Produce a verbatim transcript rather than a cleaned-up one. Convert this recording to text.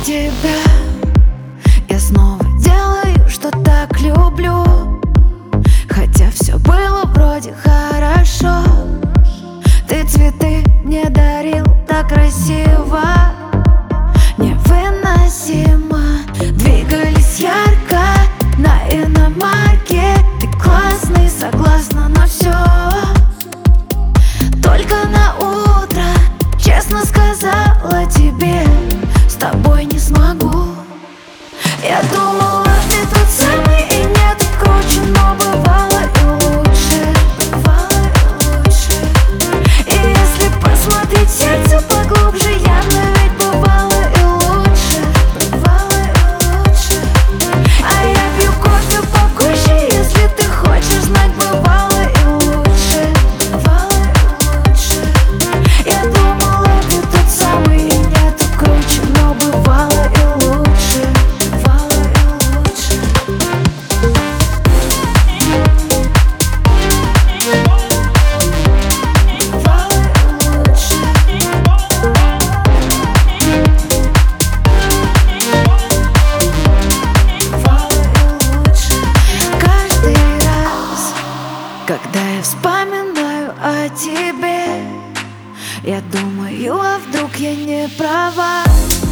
тебя я снова делаю, что так люблю, хотя все было вроде хорошо. Ты цветы мне дарил так красиво, невыносимо. Двигались ярко на иномарке. Ты классный, согласна на все. Только на утро честно сказала тебе: с тобой не смогу. Я думала, ты тот самый и нет круче, но бывало и лучше, бывало и лучше. И если посмотреть в сердце поглубже, явно ведь бывало и лучше, бывало и лучше. А я пью кофе покуще, если ты хочешь знать, бывало и лучше, бывало и лучше. Я думала, ты тот самый и нет круче, но бывало и лучше, бывало и лучше. Бывало и лучше. Бывало и лучше. Каждый раз, когда я вспоминаю о тебе, я думаю, а вдруг я не права.